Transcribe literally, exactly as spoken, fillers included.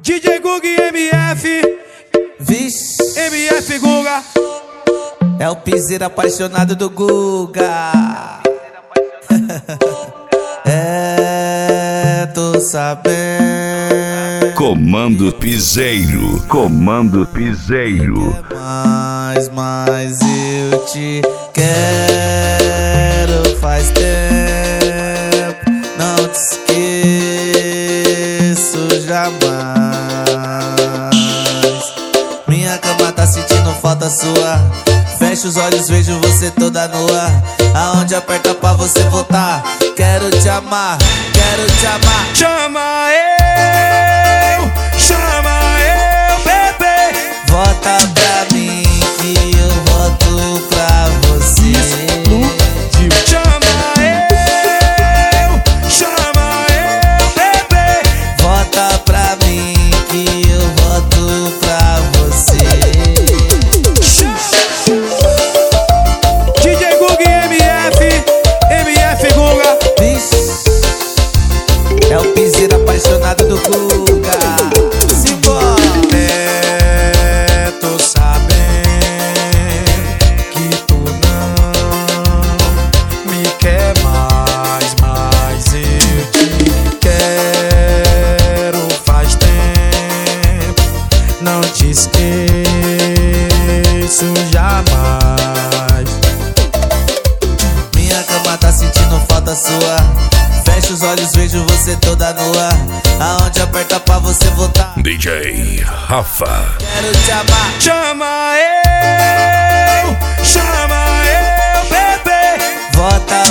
D J Guga e M F. Vixe, M F Guga. é o piseiro apaixonado do Guga. É, tô sabendo. Comando Piseiro, Comando Piseiro. Mas, mas eu te quero faz tempo. Não te esqueço jamais. Minha cama tá sentindo falta sua. Fecho os olhos, vejo você toda nua. Aonde aperta pra você voltar. Quero te amar, quero te amar. Chama eu, chama eu, bebê. Volta pra mim que eu volto pra você. Chama eu, chama eu, bebê. Volta pra mim que eu volto pra você. D J Guga e M F. M F Guga. Vixe, é o piseiro apaixonado do Guga. Simbora. É, tô sabendo que tu não me quer mais, mas eu te quero faz tempo. Não te esqueço jamais. Minha cama tá sentindo falta sua. Fecho os olhos, vejo você toda nua. Aonde aperta pra você voltar. D J Rafa. Quero te amar. Chama eu, chama eu, bebê. Volta